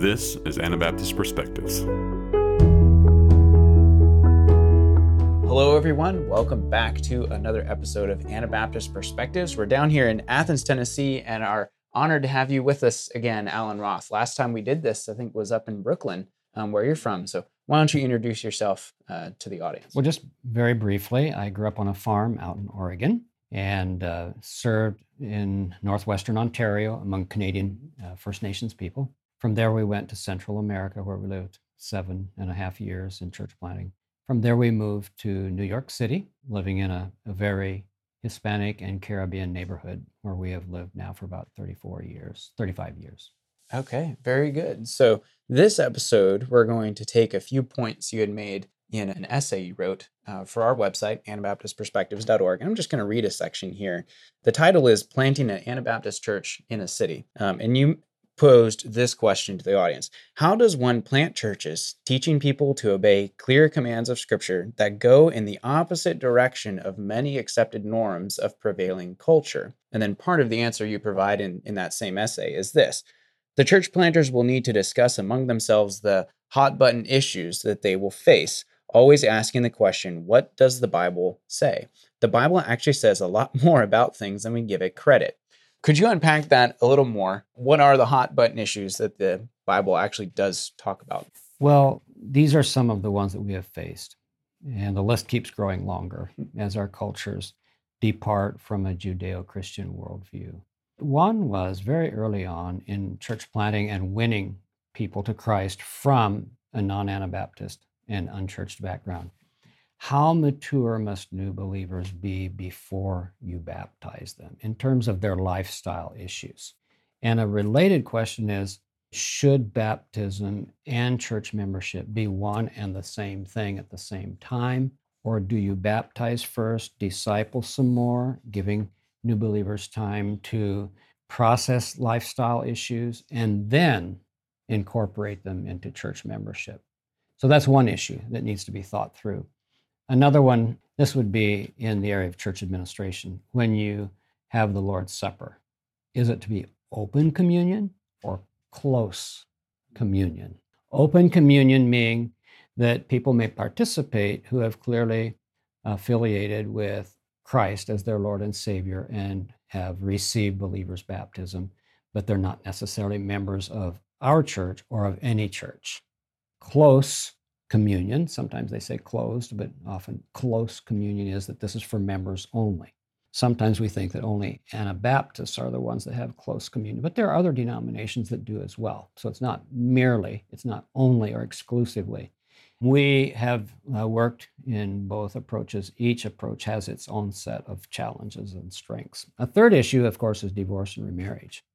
This is Anabaptist Perspectives. Hello, everyone. Welcome back to another episode of Anabaptist Perspectives. We're down here in Athens, Tennessee, and are honored to have you with us again, Alan Roth. Last time we did this, I think, was up in Brooklyn, where you're from. So why don't you introduce yourself to the audience? Well, just very briefly, I grew up on a farm out in Oregon and served in northwestern Ontario among Canadian First Nations people. From there, we went to Central America, where we lived 7.5 years in church planting. From there, we moved to New York City, living in a very Hispanic and Caribbean neighborhood where we have lived now for about 35 years. Okay, very good. So this episode, we're going to take a few points you had made in an essay you wrote for our website, anabaptistperspectives.org. And I'm just going to read a section here. The title is Planting an Anabaptist Church in a City. And you posed this question to the audience. How does one plant churches teaching people to obey clear commands of Scripture that go in the opposite direction of many accepted norms of prevailing culture? And then part of the answer you provide in that same essay is this. The church planters will need to discuss among themselves the hot button issues that they will face, always asking the question, what does the Bible say? The Bible actually says a lot more about things than we give it credit. Could you unpack that a little more? What are the hot button issues that the Bible actually does talk about? Well, these are some of the ones that we have faced, and the list keeps growing longer as our cultures depart from a Judeo-Christian worldview. One was very early on in church planting and winning people to Christ from a non-Anabaptist and unchurched background. How mature must new believers be before you baptize them in terms of their lifestyle issues? And a related question is, should baptism and church membership be one and the same thing at the same time? Or do you baptize first, disciple some more, giving new believers time to process lifestyle issues, and then incorporate them into church membership? So that's one issue that needs to be thought through. Another one, this would be in the area of church administration. When you have the Lord's Supper, is it to be open communion or close communion? Open communion meaning that people may participate who have clearly affiliated with Christ as their Lord and Savior and have received believers' baptism, but they're not necessarily members of our church or of any church. Close communion, sometimes they say closed, but often close communion is that this is for members only. Sometimes we think that only Anabaptists are the ones that have close communion, but there are other denominations that do as well. So it's not only or exclusively. We have worked in both approaches. Each approach has its own set of challenges and strengths. A third issue, of course, is divorce and remarriage.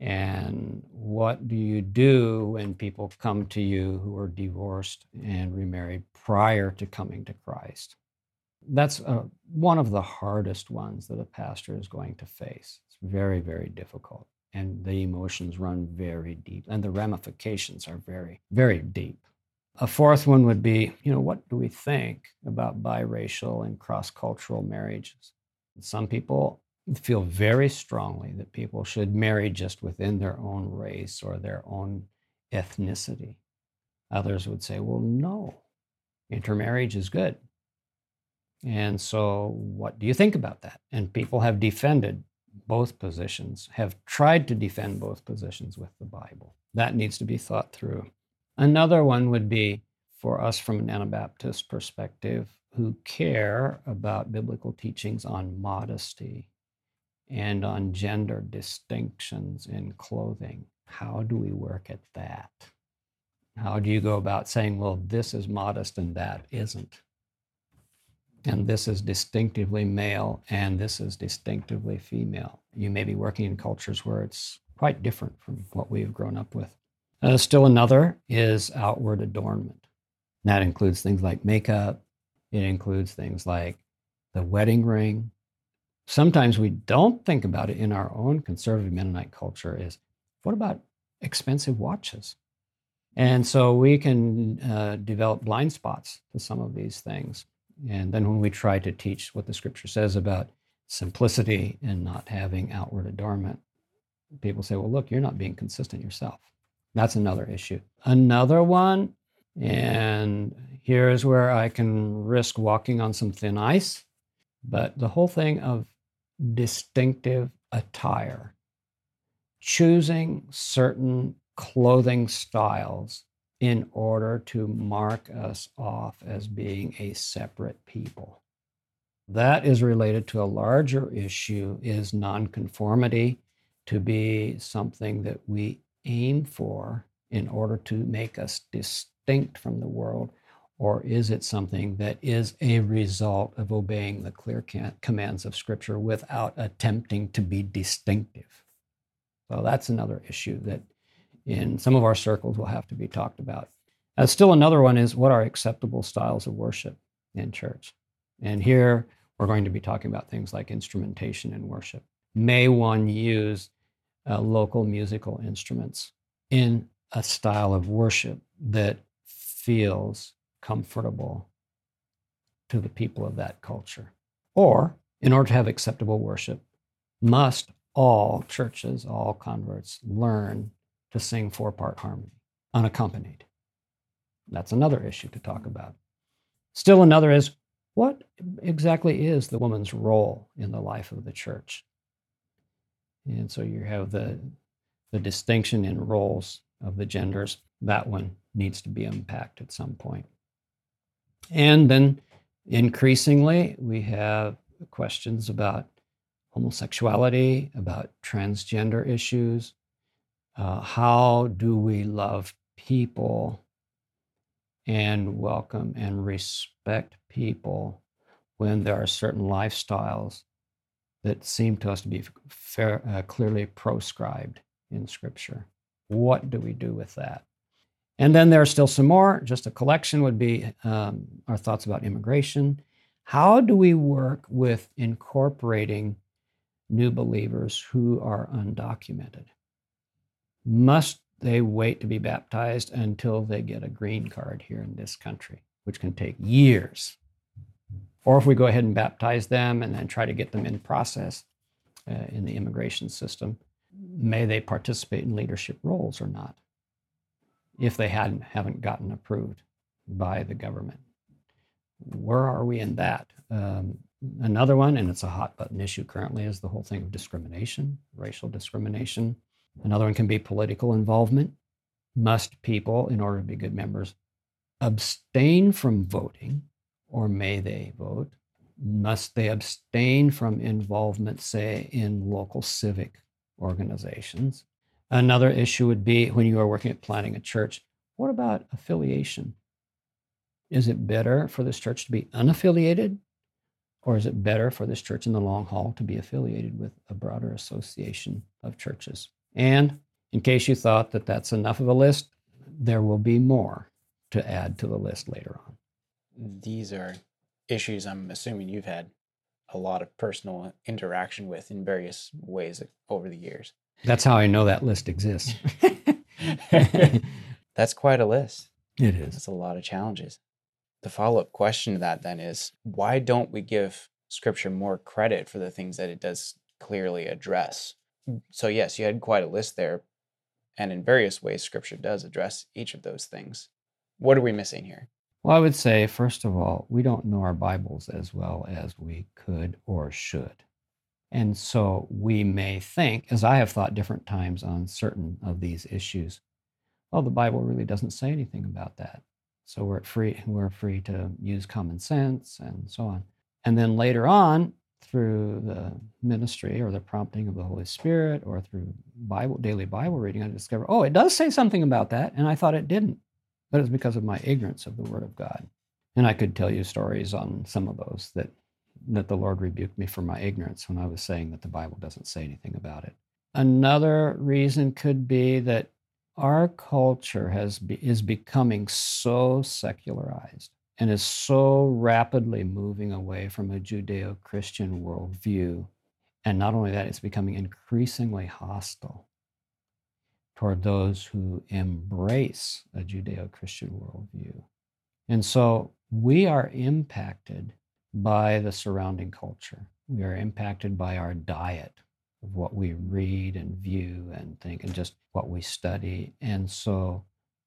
And what do you do when people come to you who are divorced and remarried prior to coming to Christ? That's one of the hardest ones that a pastor is going to face. It's very, very difficult. And the emotions run very deep, and the ramifications are very, very deep. A fourth one would be, what do we think about biracial and cross-cultural marriages? Some people feel very strongly that people should marry just within their own race or their own ethnicity. Others would say, well, no, intermarriage is good. And so what do you think about that? And people have defended both positions, have tried to defend both positions with the Bible. That needs to be thought through. Another one would be for us from an Anabaptist perspective who care about biblical teachings on modesty and on gender distinctions in clothing. How do we work at that? How do you go about saying, well, this is modest and that isn't? And this is distinctively male and this is distinctively female. You may be working in cultures where it's quite different from what we've grown up with. Still another is outward adornment. That includes things like makeup. It includes things like the wedding ring. Sometimes we don't think about it in our own conservative Mennonite culture is, what about expensive watches? And so we can develop blind spots to some of these things. And then when we try to teach what the Scripture says about simplicity and not having outward adornment, people say, well, look, you're not being consistent yourself. That's another issue. Another one, and here's where I can risk walking on some thin ice, but the whole thing of distinctive attire, choosing certain clothing styles in order to mark us off as being a separate people. That is related to a larger issue, is nonconformity to be something that we aim for in order to make us distinct from the world, or is it something that is a result of obeying the clear commands of Scripture without attempting to be distinctive? So that's another issue that in some of our circles will have to be talked about. Still another one is, what are acceptable styles of worship in church? And here we're going to be talking about things like instrumentation in worship. May one use local musical instruments in a style of worship that feels comfortable to the people of that culture? Or, in order to have acceptable worship, must all churches, all converts, learn to sing four-part harmony, unaccompanied? That's another issue to talk about. Still another is, what exactly is the woman's role in the life of the church? And so you have the distinction in roles of the genders. That one needs to be unpacked at some point. And then increasingly, we have questions about homosexuality, about transgender issues. How do we love people and welcome and respect people when there are certain lifestyles that seem to us to be clearly proscribed in Scripture? What do we do with that? And then there are still some more. Just a collection would be our thoughts about immigration. How do we work with incorporating new believers who are undocumented? Must they wait to be baptized until they get a green card here in this country, which can take years? Or if we go ahead and baptize them and then try to get them in process in the immigration system, may they participate in leadership roles or not, if they haven't gotten approved by the government? Where are we in that? Another one, and it's a hot button issue currently, is the whole thing of discrimination, racial discrimination. Another one can be political involvement. Must people, in order to be good members, abstain from voting, or may they vote? Must they abstain from involvement, say, in local civic organizations? Another issue would be, when you are working at planning a church, what about affiliation? Is it better for this church to be unaffiliated, or is it better for this church in the long haul to be affiliated with a broader association of churches? And in case you thought that that's enough of a list, there will be more to add to the list later on. These are issues I'm assuming you've had a lot of personal interaction with in various ways over the years. That's how I know that list exists. That's quite a list. It is. That's a lot of challenges. The follow-up question to that then is, why don't we give Scripture more credit for the things that it does clearly address? So yes, you had quite a list there, and in various ways, Scripture does address each of those things. What are we missing here? Well, I would say, first of all, we don't know our Bibles as well as we could or should. And so we may think, as I have thought different times on certain of these issues, well, the Bible really doesn't say anything about that. So we're free to use common sense and so on. And then later on, through the ministry or the prompting of the Holy Spirit or through daily Bible reading, I discovered, oh, it does say something about that, and I thought it didn't. But it's because of my ignorance of the Word of God. And I could tell you stories on some of those that the Lord rebuked me for my ignorance when I was saying that the Bible doesn't say anything about it. Another reason could be that our culture is becoming so secularized and is so rapidly moving away from a Judeo-Christian worldview. And not only that, it's becoming increasingly hostile toward those who embrace a Judeo-Christian worldview. And so we are impacted by the surrounding culture. We are impacted by our diet. of what we read and view and think and just what we study. And so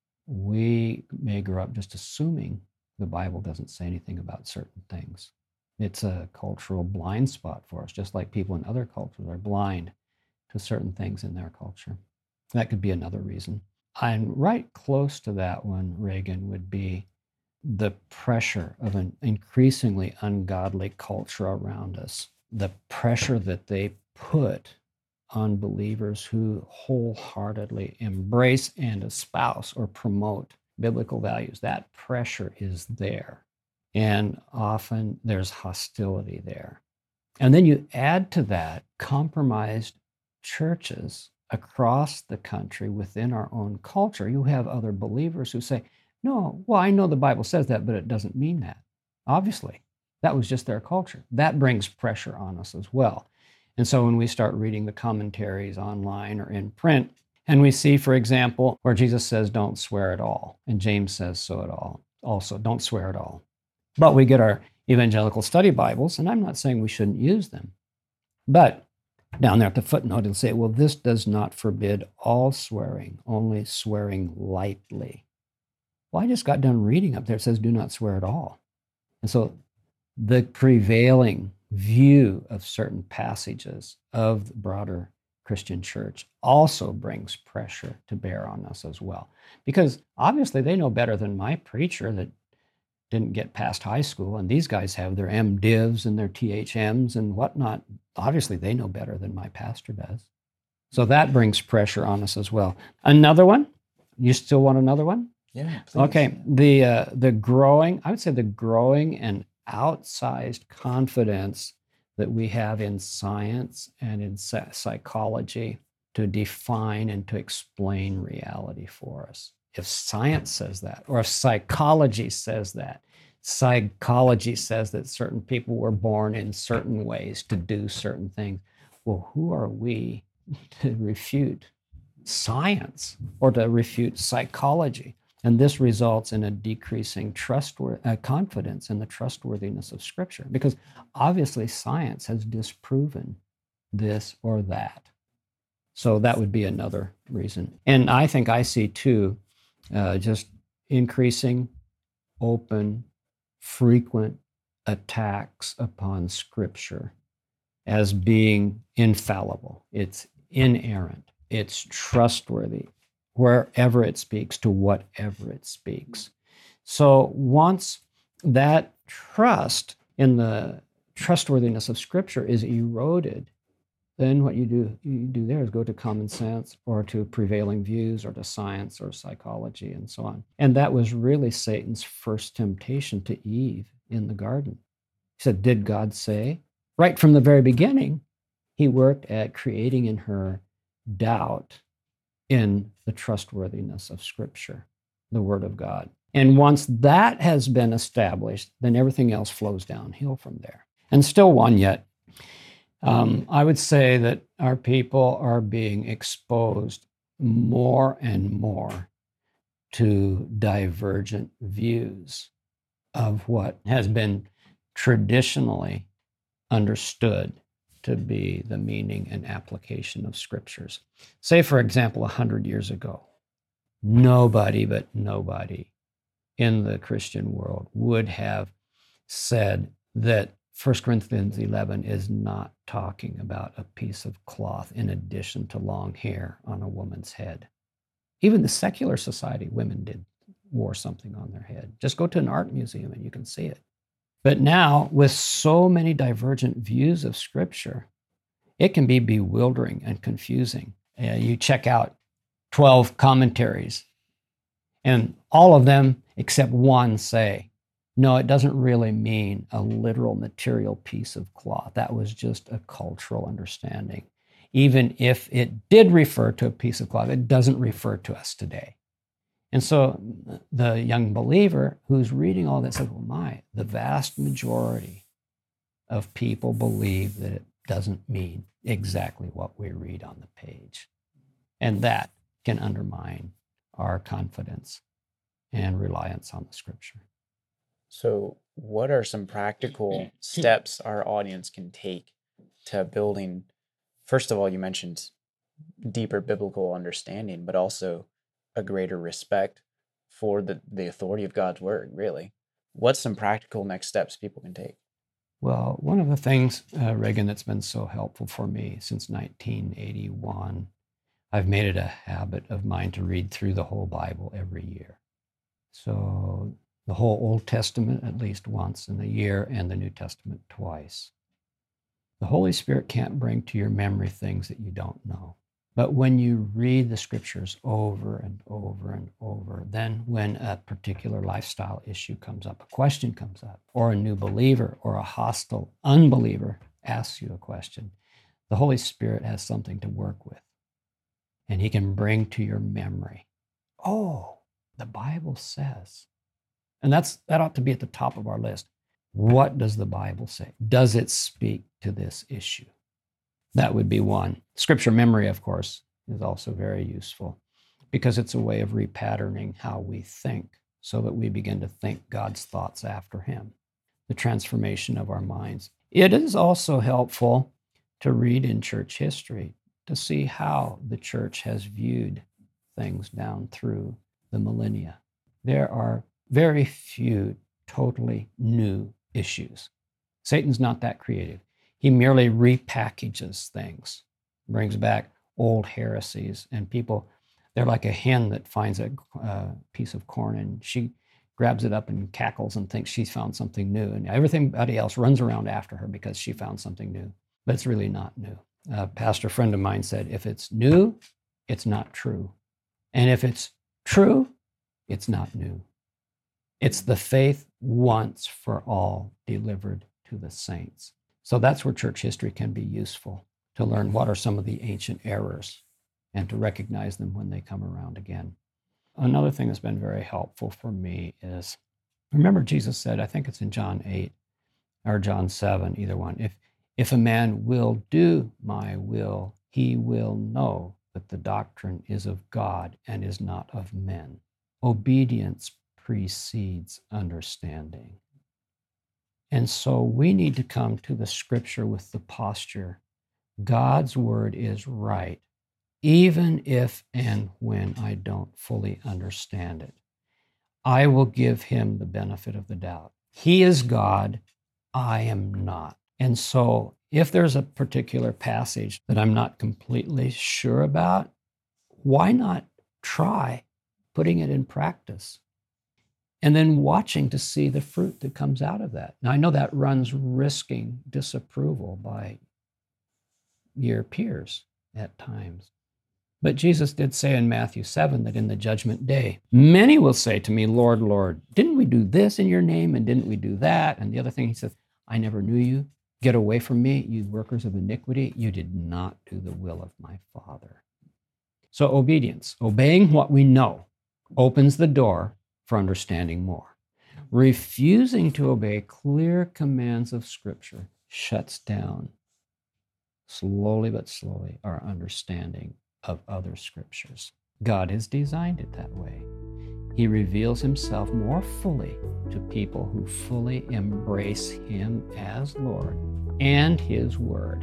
we may grow up just assuming the Bible doesn't say anything about certain things. It's a cultural blind spot for us, just like people in other cultures are blind to certain things in their culture. That could be another reason. And right close to that one, Reagan, would be the pressure of an increasingly ungodly culture around us, the pressure that they put on believers who wholeheartedly embrace and espouse or promote biblical values. That pressure is there. And often there's hostility there. And then you add to that compromised churches across the country within our own culture. You have other believers who say, no, well, I know the Bible says that, but it doesn't mean that. Obviously, that was just their culture. That brings pressure on us as well. And so when we start reading the commentaries online or in print, and we see, for example, where Jesus says, don't swear at all, and James says so at all, also, don't swear at all. But we get our evangelical study Bibles, and I'm not saying we shouldn't use them. But down there at the footnote, it'll say, well, this does not forbid all swearing, only swearing lightly. Well, I just got done reading up there. It says, do not swear at all. And so the prevailing view of certain passages of the broader Christian church also brings pressure to bear on us as well. Because obviously they know better than my preacher that didn't get past high school, and these guys have their MDivs and their THMs and whatnot. Obviously they know better than my pastor does. So that brings pressure on us as well. Another one? You still want another one? Yeah, please. Okay, the growing, I would say the growing and outsized confidence that we have in science and in psychology to define and to explain reality for us. If science says that, or if psychology says that, psychology says that certain people were born in certain ways to do certain things, well, who are we to refute science or to refute psychology? And this results in a decreasing confidence in the trustworthiness of Scripture, because obviously science has disproven this or that. So that would be another reason. And I think I see too, just increasing, open, frequent attacks upon Scripture as being infallible. It's inerrant. It's trustworthy, wherever it speaks, to whatever it speaks. So once that trust in the trustworthiness of Scripture is eroded, then what you do there is go to common sense or to prevailing views or to science or psychology and so on. And that was really Satan's first temptation to Eve in the garden. He said, did God say? Right from the very beginning, he worked at creating in her doubt in the trustworthiness of Scripture, the Word of God. And once that has been established, then everything else flows downhill from there. And still one yet. I would say that our people are being exposed more and more to divergent views of what has been traditionally understood to be the meaning and application of Scriptures. Say, for example, 100 years ago, nobody in the Christian world would have said that 1 Corinthians 11 is not talking about a piece of cloth in addition to long hair on a woman's head. Even the secular society, women wore something on their head. Just go to an art museum and you can see it. But now, with so many divergent views of Scripture, it can be bewildering and confusing. You check out 12 commentaries, and all of them, except one, say, no, it doesn't really mean a literal material piece of cloth. That was just a cultural understanding. Even if it did refer to a piece of cloth, it doesn't refer to us today. And so the young believer who's reading all that says, well, the vast majority of people believe that it doesn't mean exactly what we read on the page. And that can undermine our confidence and reliance on the Scripture. So what are some practical steps our audience can take to building first of all, you mentioned deeper biblical understanding, but also a greater respect for the authority of God's word, really. What's some practical next steps people can take? Well, one of the things, Reagan, that's been so helpful for me since 1981, I've made it a habit of mine to read through the whole Bible every year. So the whole Old Testament at least once in a year and the New Testament twice. The Holy Spirit can't bring to your memory things that you don't know. But when you read the scriptures over and over and over, then when a particular lifestyle issue comes up, a question comes up, or a new believer or a hostile unbeliever asks you a question, the Holy Spirit has something to work with. And he can bring to your memory, oh, the Bible says. And that ought to be at the top of our list. What does the Bible say? Does it speak to this issue? That would be one. Scripture memory, of course, is also very useful because it's a way of repatterning how we think so that we begin to think God's thoughts after him, the transformation of our minds. It is also helpful to read in church history to see how the church has viewed things down through the millennia. There are very few totally new issues. Satan's not that creative. He merely repackages things, brings back old heresies, and people, they're like a hen that finds a piece of corn and she grabs it up and cackles and thinks she's found something new. And everybody else runs around after her because she found something new, but it's really not new. A pastor friend of mine said, if it's new, it's not true. And if it's true, it's not new. It's the faith once for all delivered to the saints. So that's where church history can be useful, to learn what are some of the ancient errors and to recognize them when they come around again. Another thing that's been very helpful for me is, remember Jesus said, I think it's in John 8 or John 7, either one, if a man will do my will, he will know that the doctrine is of God and is not of men. Obedience precedes understanding. And so we need to come to the scripture with the posture, God's word is right, even if and when I don't fully understand it. I will give him the benefit of the doubt. He is God, I am not. And so if there's a particular passage that I'm not completely sure about, why not try putting it in practice? And then watching to see the fruit that comes out of that. Now, I know that runs risking disapproval by your peers at times. But Jesus did say in Matthew 7 that in the judgment day, many will say to me, Lord, Lord, didn't we do this in your name? And didn't we do that? And the other thing he says, I never knew you. Get away from me, you workers of iniquity. You did not do the will of my Father. So obedience, obeying what we know, opens the door for understanding more. Refusing to obey clear commands of Scripture shuts down, slowly but slowly, our understanding of other Scriptures. God has designed it that way. He reveals himself more fully to people who fully embrace him as Lord and his word.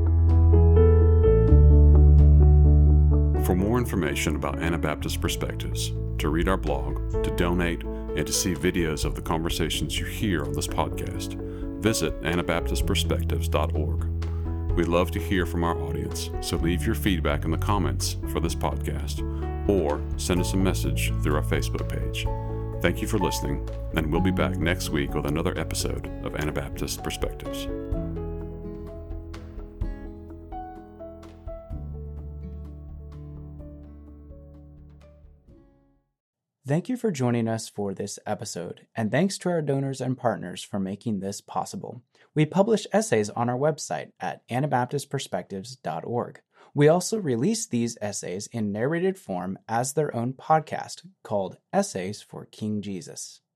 For more information about Anabaptist Perspectives, to read our blog, to donate, and to see videos of the conversations you hear on this podcast, visit AnabaptistPerspectives.org. We love to hear from our audience, so leave your feedback in the comments for this podcast or send us a message through our Facebook page. Thank you for listening, and we'll be back next week with another episode of Anabaptist Perspectives. Thank you for joining us for this episode, and thanks to our donors and partners for making this possible. We publish essays on our website at AnabaptistPerspectives.org. We also release these essays in narrated form as their own podcast called Essays for King Jesus.